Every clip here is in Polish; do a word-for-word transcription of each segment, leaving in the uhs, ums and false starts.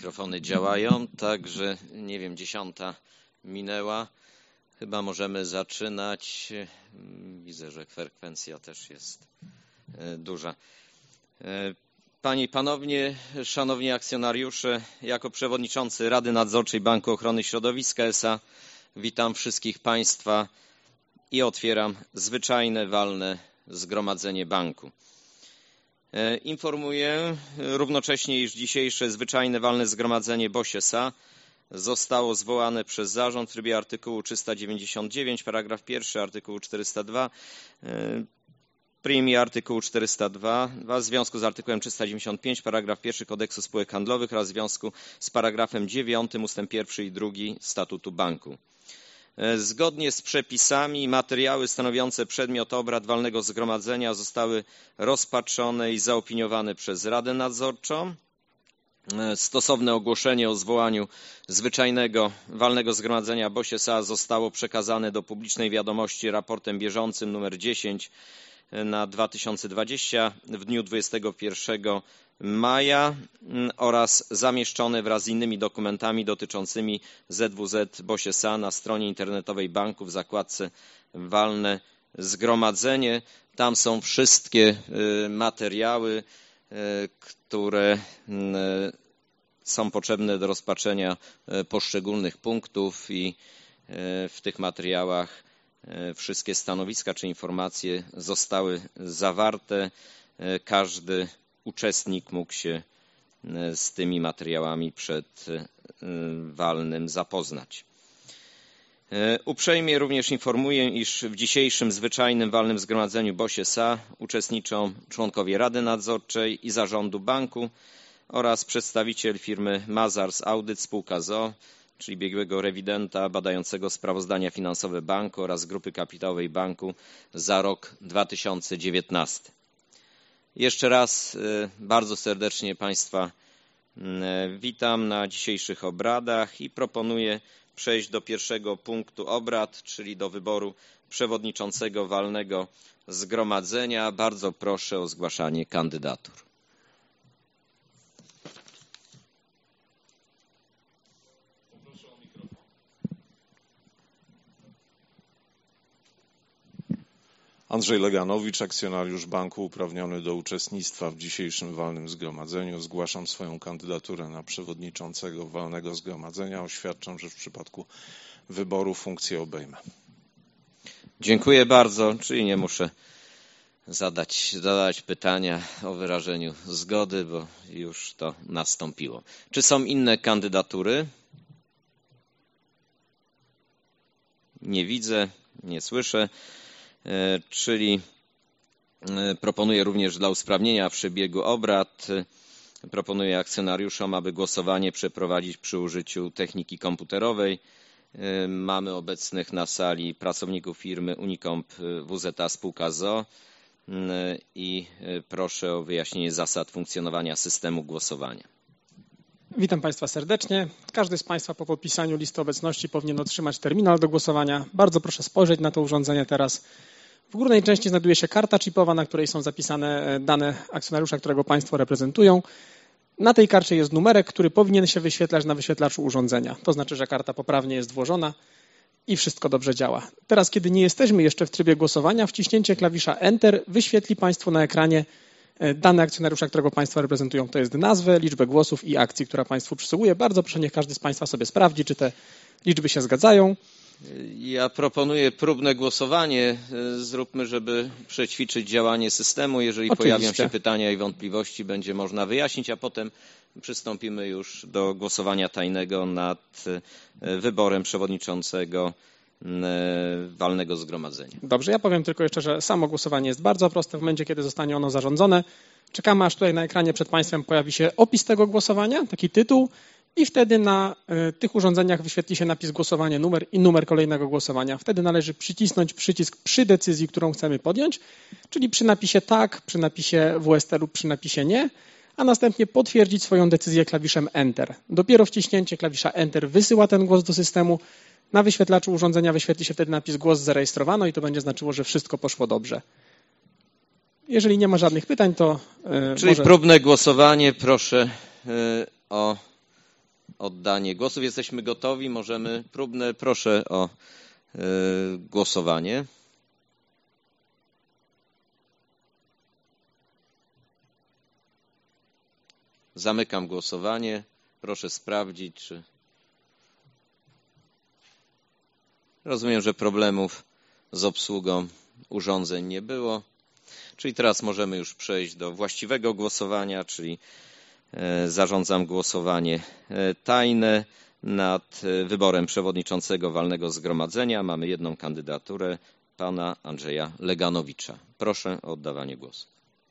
Mikrofony działają, także nie wiem, dziesiąta minęła. Chyba możemy zaczynać. Widzę, że frekwencja też jest duża. Panie i Panowie, Szanowni Akcjonariusze, jako przewodniczący Rady Nadzorczej Banku Ochrony Środowiska S A witam wszystkich Państwa i otwieram zwyczajne walne zgromadzenie banku. Informuję równocześnie, iż dzisiejsze zwyczajne walne zgromadzenie B O Ś S A zostało zwołane przez zarząd w trybie artykułu trzysta dziewięćdziesiąt dziewięć, paragraf pierwszy, artykułu czterysta dwa, prim i artykułu czterysta dwa w związku z artykułem trzysta dziewięćdziesiąt pięć, paragraf pierwszy Kodeksu Spółek Handlowych oraz w związku z paragrafem dziewiątym ustęp pierwszy i drugi Statutu Banku. Zgodnie z przepisami materiały stanowiące przedmiot obrad walnego zgromadzenia zostały rozpatrzone i zaopiniowane przez Radę Nadzorczą. Stosowne ogłoszenie o zwołaniu zwyczajnego walnego zgromadzenia B O Ś S A zostało przekazane do publicznej wiadomości raportem bieżącym numer dziesięć na dwa tysiące dwudziesty w dniu dwudziestego pierwszego maja oraz zamieszczone wraz z innymi dokumentami dotyczącymi Z W Z B O Ś S A na stronie internetowej banku w zakładce walne zgromadzenie. Tam są wszystkie materiały, które są potrzebne do rozpatrzenia poszczególnych punktów i w tych materiałach wszystkie stanowiska czy informacje zostały zawarte. Każdy uczestnik mógł się z tymi materiałami przed walnym zapoznać. Uprzejmie również informuję, iż w dzisiejszym zwyczajnym walnym zgromadzeniu B O Ś S A uczestniczą członkowie Rady Nadzorczej i Zarządu Banku oraz przedstawiciel firmy Mazars Audyt spółka z o o, czyli biegłego rewidenta badającego sprawozdania finansowe banku oraz grupy kapitałowej banku za rok dwa tysiące dziewiętnasty. Jeszcze raz bardzo serdecznie Państwa witam na dzisiejszych obradach i proponuję przejść do pierwszego punktu obrad, czyli do wyboru przewodniczącego walnego zgromadzenia. Bardzo proszę o zgłaszanie kandydatur. Andrzej Leganowicz, akcjonariusz banku uprawniony do uczestnictwa w dzisiejszym walnym zgromadzeniu. Zgłaszam swoją kandydaturę na przewodniczącego walnego zgromadzenia. Oświadczam, że w przypadku wyboru funkcję obejmę. Dziękuję bardzo, czyli nie muszę zadać, zadać pytania o wyrażeniu zgody, bo już to nastąpiło. Czy są inne kandydatury? Nie widzę, nie słyszę. Czyli proponuję również dla usprawnienia przebiegu obrad, proponuję akcjonariuszom, aby głosowanie przeprowadzić przy użyciu techniki komputerowej. Mamy obecnych na sali pracowników firmy Unicomp W Z A spółka z o o i proszę o wyjaśnienie zasad funkcjonowania systemu głosowania. Witam Państwa serdecznie. Każdy z Państwa po podpisaniu listy obecności powinien otrzymać terminal do głosowania. Bardzo proszę spojrzeć na to urządzenie teraz. W górnej części znajduje się karta chipowa, na której są zapisane dane akcjonariusza, którego Państwo reprezentują. Na tej karcie jest numerek, który powinien się wyświetlać na wyświetlaczu urządzenia. To znaczy, że karta poprawnie jest włożona i wszystko dobrze działa. Teraz, kiedy nie jesteśmy jeszcze w trybie głosowania, wciśnięcie klawisza Enter wyświetli Państwu na ekranie dane akcjonariusza, którego Państwo reprezentują. To jest nazwę, liczbę głosów i akcji, która Państwu przysługuje. Bardzo proszę, niech każdy z Państwa sobie sprawdzi, czy te liczby się zgadzają. Ja proponuję próbne głosowanie. Zróbmy, żeby przećwiczyć działanie systemu. Jeżeli Oczywiście. Pojawią się pytania i wątpliwości, będzie można wyjaśnić, a potem przystąpimy już do głosowania tajnego nad wyborem przewodniczącego walnego zgromadzenia. Dobrze, ja powiem tylko jeszcze, że samo głosowanie jest bardzo proste. W momencie, kiedy zostanie ono zarządzone, czekamy, aż tutaj na ekranie przed Państwem pojawi się opis tego głosowania, taki tytuł, i wtedy na y, tych urządzeniach wyświetli się napis głosowanie, numer i numer kolejnego głosowania. Wtedy należy przycisnąć przycisk przy decyzji, którą chcemy podjąć, czyli przy napisie tak, przy napisie W S T lub przy napisie nie, a następnie potwierdzić swoją decyzję klawiszem Enter. Dopiero wciśnięcie klawisza Enter wysyła ten głos do systemu. Na wyświetlaczu urządzenia wyświetli się wtedy napis głos zarejestrowano i to będzie znaczyło, że wszystko poszło dobrze. Jeżeli nie ma żadnych pytań, to... Czyli może... próbne głosowanie, proszę o oddanie głosów. Jesteśmy gotowi, możemy próbne. Proszę o y, głosowanie. Zamykam głosowanie. Proszę sprawdzić, czy... Rozumiem, że problemów z obsługą urządzeń nie było. Czyli teraz możemy już przejść do właściwego głosowania, czyli zarządzam głosowanie tajne nad wyborem przewodniczącego walnego zgromadzenia. Mamy jedną kandydaturę, pana Andrzeja Leganowicza. Proszę o oddawanie głosu.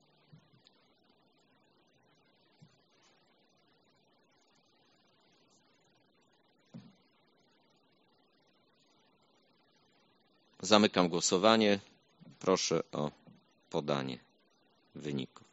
Zamykam głosowanie. Proszę o podanie wyników.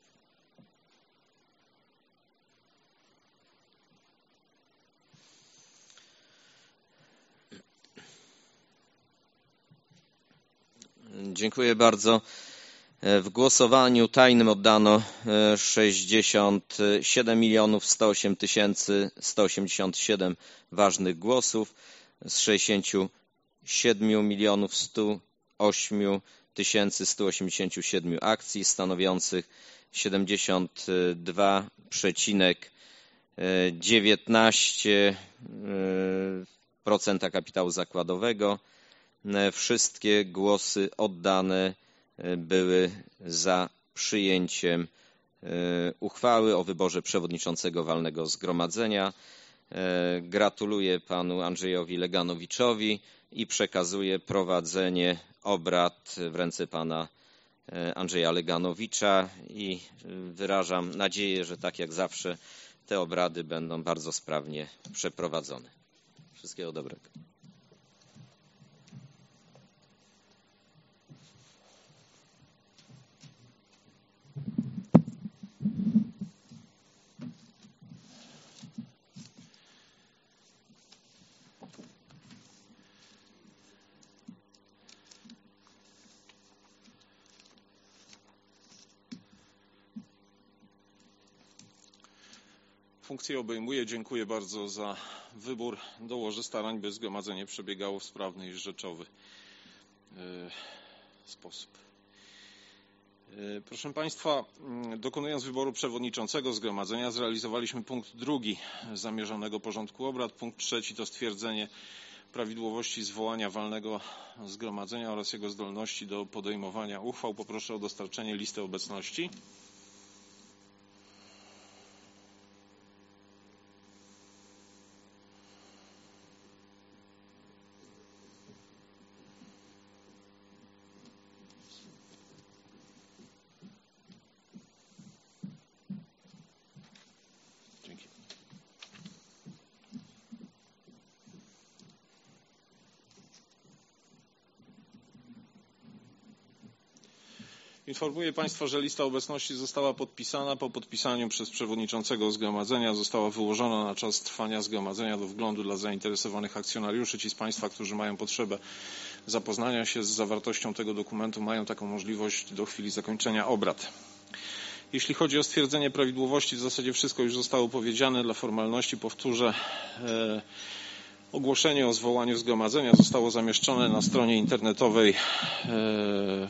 Dziękuję bardzo. W głosowaniu tajnym oddano sześćdziesiąt siedem milionów sto osiem tysięcy sto osiemdziesiąt siedem ważnych głosów z sześćdziesięciu siedmiu milionów stu ośmiu tysięcy stu osiemdziesięciu siedmiu akcji stanowiących siedemdziesiąt dwa przecinek dziewiętnaście procent kapitału zakładowego. Wszystkie głosy oddane były za przyjęciem uchwały o wyborze przewodniczącego walnego zgromadzenia. Gratuluję panu Andrzejowi Leganowiczowi i przekazuję prowadzenie obrad w ręce pana Andrzeja Leganowicza i wyrażam nadzieję, że tak jak zawsze te obrady będą bardzo sprawnie przeprowadzone. Wszystkiego dobrego. Funkcję obejmuję. Dziękuję bardzo za wybór. Dołożę starań, by zgromadzenie przebiegało w sprawny i rzeczowy sposób. Proszę Państwa, dokonując wyboru przewodniczącego zgromadzenia zrealizowaliśmy punkt drugi zamierzonego porządku obrad. Punkt trzeci to stwierdzenie prawidłowości zwołania walnego zgromadzenia oraz jego zdolności do podejmowania uchwał. Poproszę o dostarczenie listy obecności. Informuję Państwa, że lista obecności została podpisana. Po podpisaniu przez przewodniczącego zgromadzenia została wyłożona na czas trwania zgromadzenia do wglądu dla zainteresowanych akcjonariuszy. Ci z Państwa, którzy mają potrzebę zapoznania się z zawartością tego dokumentu, mają taką możliwość do chwili zakończenia obrad. Jeśli chodzi o stwierdzenie prawidłowości, w zasadzie wszystko już zostało powiedziane. Dla formalności powtórzę. E, ogłoszenie o zwołaniu zgromadzenia zostało zamieszczone na stronie internetowej e,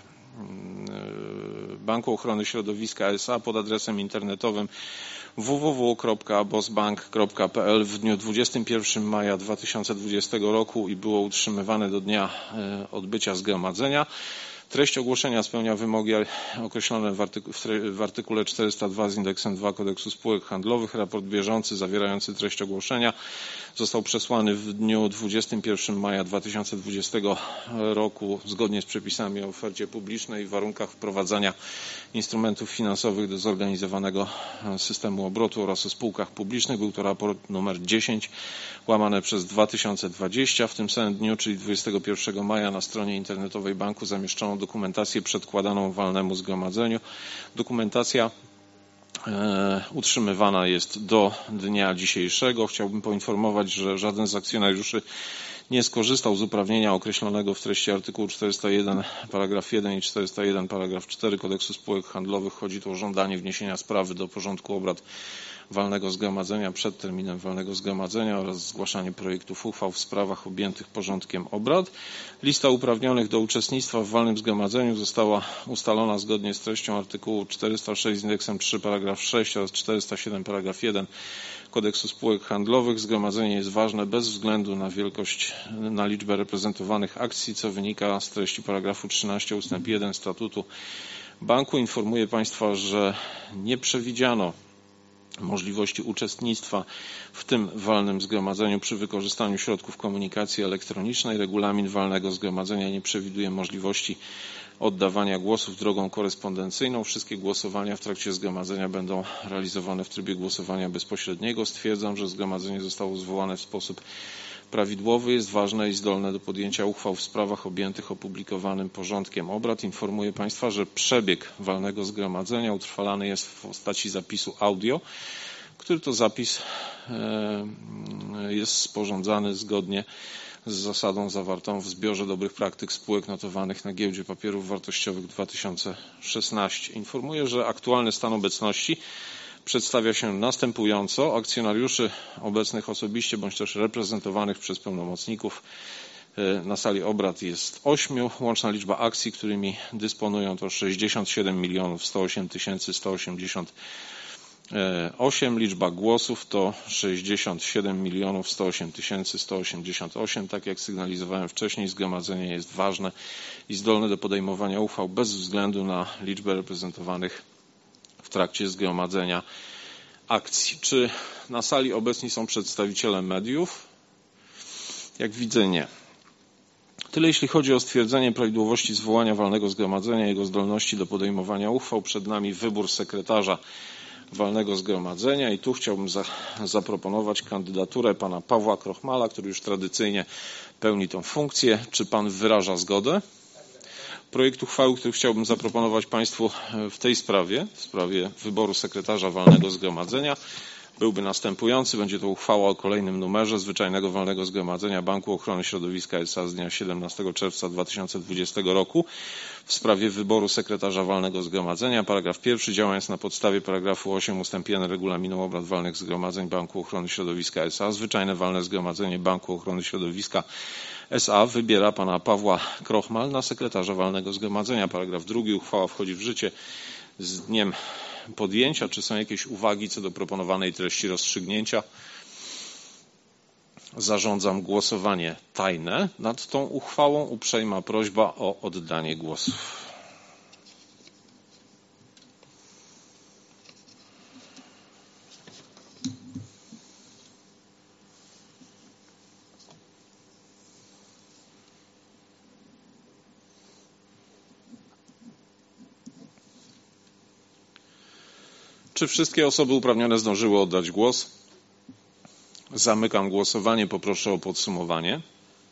Banku Ochrony Środowiska S A pod adresem internetowym w w w kropka bosbank kropka p l w dniu dwudziestego pierwszego maja dwa tysiące dwudziestego roku i było utrzymywane do dnia odbycia zgromadzenia. Treść ogłoszenia spełnia wymogi określone w, artyku, w artykule czterysta dwa z indeksem dwa Kodeksu Spółek Handlowych. Raport bieżący zawierający treść ogłoszenia został przesłany w dniu dwudziestego pierwszego maja dwa tysiące dwudziestego roku zgodnie z przepisami o ofercie publicznej i warunkach wprowadzania instrumentów finansowych do zorganizowanego systemu obrotu oraz o spółkach publicznych. Był to raport numer dziesięć łamane przez dwa tysiące dwadzieścia. W tym samym dniu, czyli dwudziestego pierwszego maja, na stronie internetowej banku zamieszczono dokumentację przedkładaną walnemu zgromadzeniu. Dokumentacja e, utrzymywana jest do dnia dzisiejszego. Chciałbym poinformować, że żaden z akcjonariuszy nie skorzystał z uprawnienia określonego w treści artykułu czterysta jeden paragraf jeden i czterysta jeden paragraf cztery Kodeksu Spółek Handlowych. Chodzi tu o żądanie wniesienia sprawy do porządku obrad walnego zgromadzenia przed terminem walnego zgromadzenia oraz zgłaszanie projektów uchwał w sprawach objętych porządkiem obrad. Lista uprawnionych do uczestnictwa w walnym zgromadzeniu została ustalona zgodnie z treścią artykułu czterysta sześć z indeksem trzy paragraf sześć oraz czterysta siedem paragraf jeden Kodeksu spółek handlowych. Zgromadzenie jest ważne bez względu na wielkość, na liczbę reprezentowanych akcji, co wynika z treści paragrafu trzynaście ustęp jeden statutu banku. Informuję Państwa, że nie przewidziano możliwości uczestnictwa w tym walnym zgromadzeniu przy wykorzystaniu środków komunikacji elektronicznej. Regulamin walnego zgromadzenia nie przewiduje możliwości oddawania głosów drogą korespondencyjną. Wszystkie głosowania w trakcie zgromadzenia będą realizowane w trybie głosowania bezpośredniego. Stwierdzam, że zgromadzenie zostało zwołane w sposób prawidłowy, jest ważne i zdolne do podjęcia uchwał w sprawach objętych opublikowanym porządkiem obrad. Informuję Państwa, że przebieg walnego zgromadzenia utrwalany jest w postaci zapisu audio, który to zapis jest sporządzany zgodnie z zasadą zawartą w zbiorze dobrych praktyk spółek notowanych na Giełdzie Papierów Wartościowych dwa tysiące szesnaście. Informuję, że aktualny stan obecności przedstawia się następująco. Akcjonariuszy obecnych osobiście bądź też reprezentowanych przez pełnomocników na sali obrad jest ośmiu. Łączna liczba akcji, którymi dysponują, to sześćdziesiąt siedem milionów sto osiem tysięcy sto osiemdziesiąt osiem. Liczba głosów to sześćdziesiąt siedem milionów sto osiem tysięcy sto osiemdziesiąt osiem. Tak jak sygnalizowałem wcześniej, zgromadzenie jest ważne i zdolne do podejmowania uchwał bez względu na liczbę reprezentowanych w trakcie zgromadzenia akcji. Czy na sali obecni są przedstawiciele mediów? Jak widzę, nie. Tyle jeśli chodzi o stwierdzenie prawidłowości zwołania walnego zgromadzenia i jego zdolności do podejmowania uchwał. Przed nami wybór sekretarza walnego zgromadzenia i tu chciałbym za, zaproponować kandydaturę pana Pawła Krochmala, który już tradycyjnie pełni tą funkcję. Czy pan wyraża zgodę? Projekt uchwały, który chciałbym zaproponować Państwu w tej sprawie, w sprawie wyboru sekretarza walnego zgromadzenia, byłby następujący. Będzie to uchwała o kolejnym numerze Zwyczajnego Walnego Zgromadzenia Banku Ochrony Środowiska S A z dnia siedemnastego czerwca dwa tysiące dwudziestego roku w sprawie wyboru sekretarza walnego zgromadzenia. Paragraf pierwszy. Działając na podstawie paragrafu osiem ustęp jeden Regulaminu obrad walnych zgromadzeń Banku Ochrony Środowiska S A, Zwyczajne Walne Zgromadzenie Banku Ochrony Środowiska S A wybiera pana Pawła Krochmal na sekretarza walnego zgromadzenia. Paragraf drugi. Uchwała wchodzi w życie z dniem podjęcia. Czy są jakieś uwagi co do proponowanej treści rozstrzygnięcia? Zarządzam głosowanie tajne nad tą uchwałą. Uprzejma prośba o oddanie głosów. Czy wszystkie osoby uprawnione zdążyły oddać głos? Zamykam głosowanie. Poproszę o podsumowanie.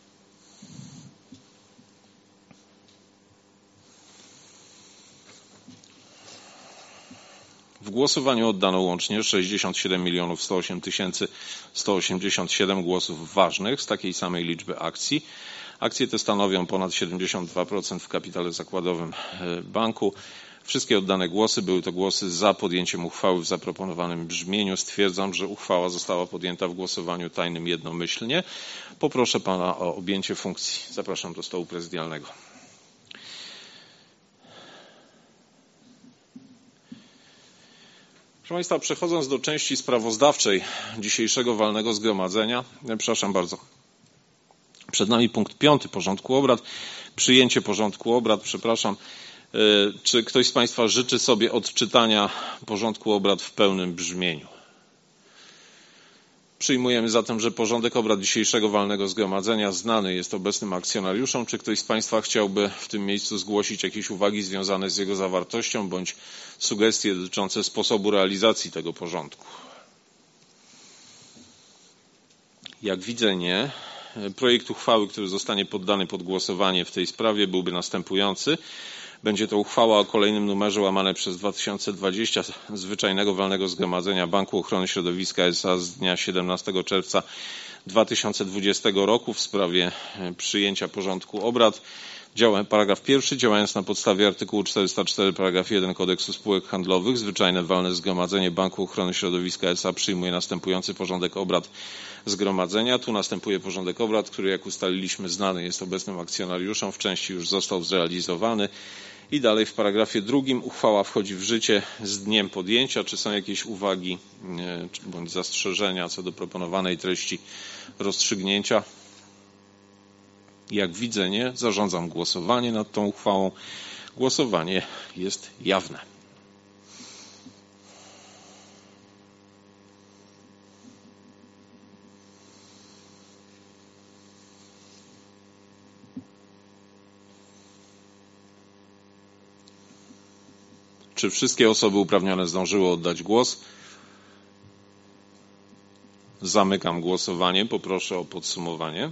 W głosowaniu oddano łącznie sześćdziesiąt siedem milionów sto osiem tysięcy sto osiemdziesiąt siedem głosów ważnych z takiej samej liczby akcji. Akcje te stanowią ponad siedemdziesiąt dwa procent w kapitale zakładowym banku. Wszystkie oddane głosy były to głosy za podjęciem uchwały w zaproponowanym brzmieniu. Stwierdzam, że uchwała została podjęta w głosowaniu tajnym jednomyślnie. Poproszę pana o objęcie funkcji. Zapraszam do stołu prezydialnego. Proszę Państwa, przechodząc do części sprawozdawczej dzisiejszego walnego zgromadzenia, przepraszam bardzo, przed nami punkt piąty porządku obrad, przyjęcie porządku obrad, przepraszam. Czy ktoś z Państwa życzy sobie odczytania porządku obrad w pełnym brzmieniu? Przyjmujemy zatem, że porządek obrad dzisiejszego walnego zgromadzenia znany jest obecnym akcjonariuszom. Czy ktoś z Państwa chciałby w tym miejscu zgłosić jakieś uwagi związane z jego zawartością bądź sugestie dotyczące sposobu realizacji tego porządku? Jak widzę, nie. Projekt uchwały, który zostanie poddany pod głosowanie w tej sprawie, byłby następujący. Będzie to uchwała o kolejnym numerze łamane przez dwa tysiące dwadzieścia Zwyczajnego Walnego Zgromadzenia Banku Ochrony Środowiska S A z dnia siedemnastego czerwca dwa tysiące dwudziestego roku w sprawie przyjęcia porządku obrad. Działa, paragraf pierwszy. Działając na podstawie artykułu czterysta cztery paragraf jeden Kodeksu Spółek Handlowych, zwyczajne walne zgromadzenie Banku Ochrony Środowiska S A przyjmuje następujący porządek obrad zgromadzenia. Tu następuje porządek obrad, który, jak ustaliliśmy, znany jest obecnym akcjonariuszom, w części już został zrealizowany. I dalej w paragrafie drugim uchwała wchodzi w życie z dniem podjęcia. Czy są jakieś uwagi bądź zastrzeżenia co do proponowanej treści rozstrzygnięcia? Jak widzę, nie. Zarządzam głosowanie nad tą uchwałą. Głosowanie jest jawne. Czy wszystkie osoby uprawnione zdążyły oddać głos? Zamykam głosowanie. Poproszę o podsumowanie.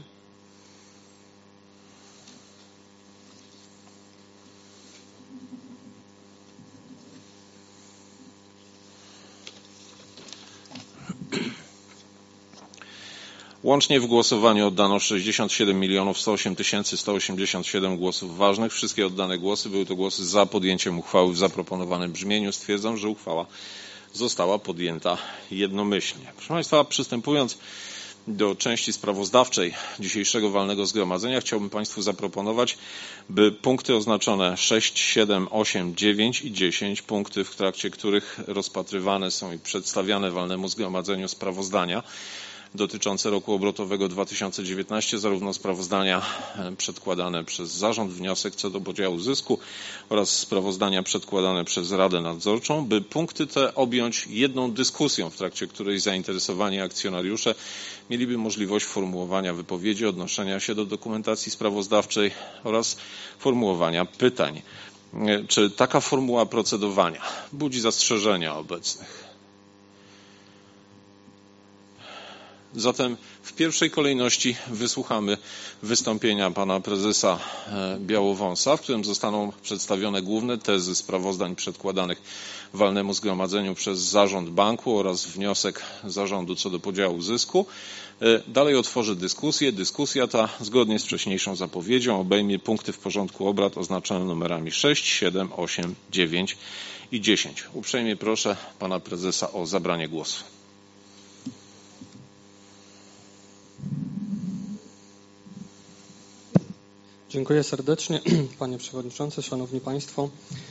Łącznie w głosowaniu oddano sześćdziesiąt siedem milionów sto osiem tysięcy sto osiemdziesiąt siedem głosów ważnych. Wszystkie oddane głosy były to głosy za podjęciem uchwały w zaproponowanym brzmieniu. Stwierdzam, że uchwała została podjęta jednomyślnie. Proszę Państwa, przystępując do części sprawozdawczej dzisiejszego walnego zgromadzenia, chciałbym Państwu zaproponować, by punkty oznaczone sześć, siedem, osiem, dziewięć i dziesięć, punkty, w trakcie których rozpatrywane są i przedstawiane walnemu zgromadzeniu sprawozdania dotyczące roku obrotowego dwa tysiące dziewiętnastego, zarówno sprawozdania przedkładane przez zarząd, wniosek co do podziału zysku oraz sprawozdania przedkładane przez Radę Nadzorczą, by punkty te objąć jedną dyskusją, w trakcie której zainteresowani akcjonariusze mieliby możliwość formułowania wypowiedzi, odnoszenia się do dokumentacji sprawozdawczej oraz formułowania pytań. Czy taka formuła procedowania budzi zastrzeżenia obecnych? Zatem w pierwszej kolejności wysłuchamy wystąpienia pana prezesa Białowąsa, w którym zostaną przedstawione główne tezy sprawozdań przedkładanych walnemu zgromadzeniu przez zarząd banku oraz wniosek zarządu co do podziału zysku. Dalej otworzy dyskusję. Dyskusja ta, zgodnie z wcześniejszą zapowiedzią, obejmie punkty w porządku obrad oznaczone numerami sześć, siedem, osiem, dziewięć i dziesięć. Uprzejmie proszę pana prezesa o zabranie głosu. Dziękuję serdecznie, panie przewodniczący, szanowni państwo.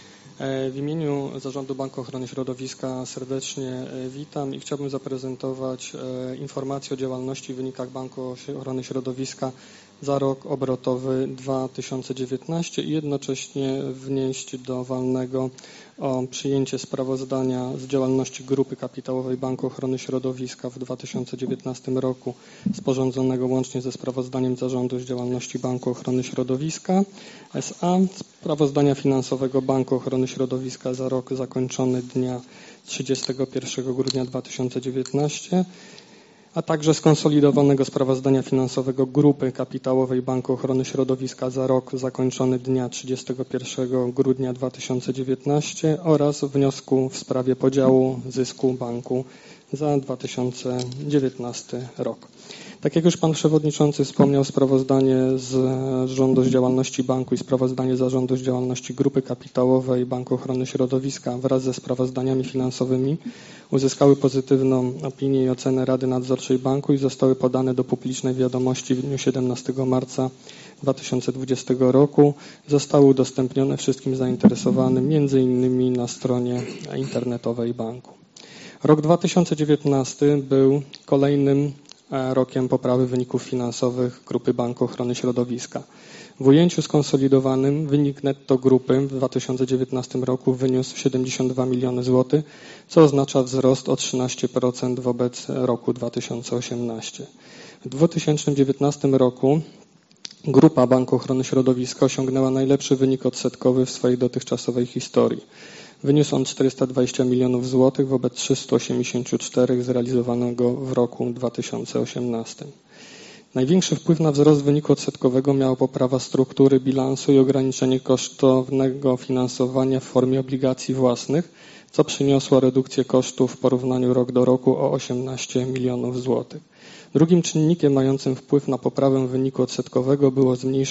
W imieniu Zarządu Banku Ochrony Środowiska serdecznie witam i chciałbym zaprezentować informację o działalności i wynikach Banku Ochrony Środowiska za rok obrotowy dwa tysiące dziewiętnasty i jednocześnie wnieść do walnego o przyjęcie sprawozdania z działalności Grupy Kapitałowej Banku Ochrony Środowiska w dwa tysiące dziewiętnastym roku, sporządzonego łącznie ze sprawozdaniem zarządu z działalności Banku Ochrony Środowiska S A, sprawozdania finansowego Banku Ochrony Środowiska za rok zakończony dnia trzydziestego pierwszego grudnia dwa tysiące dziewiętnastego, a także skonsolidowanego sprawozdania finansowego Grupy Kapitałowej Banku Ochrony Środowiska za rok zakończony dnia trzydziestego pierwszego grudnia dwa tysiące dziewiętnastego oraz wniosku w sprawie podziału zysku banku za dwa tysiące dziewiętnasty rok. Tak jak już pan przewodniczący wspomniał, sprawozdanie z zarządu z działalności banku i sprawozdanie zarządu z działalności Grupy Kapitałowej Banku Ochrony Środowiska wraz ze sprawozdaniami finansowymi uzyskały pozytywną opinię i ocenę Rady Nadzorczej Banku i zostały podane do publicznej wiadomości w dniu siedemnastego marca dwa tysiące dwudziestego roku. Zostały udostępnione wszystkim zainteresowanym, między innymi na stronie internetowej banku. Rok dwa tysiące dziewiętnasty był kolejnym rokiem poprawy wyników finansowych Grupy Banku Ochrony Środowiska. W ujęciu skonsolidowanym wynik netto grupy w dwa tysiące dziewiętnastym roku wyniósł siedemdziesiąt dwa miliony złotych, co oznacza wzrost o trzynaście procent wobec roku dwa tysiące osiemnastego. W dwa tysiące dziewiętnastym roku Grupa Banku Ochrony Środowiska osiągnęła najlepszy wynik odsetkowy w swojej dotychczasowej historii. Wyniósł on czterysta dwadzieścia milionów złotych wobec trzysta osiemdziesiąt cztery zrealizowanego w roku dwa tysiące osiemnastym. Największy wpływ na wzrost wyniku odsetkowego miała poprawa struktury bilansu i ograniczenie kosztownego finansowania w formie obligacji własnych, co przyniosło redukcję kosztów w porównaniu rok do roku o osiemnaście milionów złotych. Drugim czynnikiem mającym wpływ na poprawę wyniku odsetkowego było zmniejszenie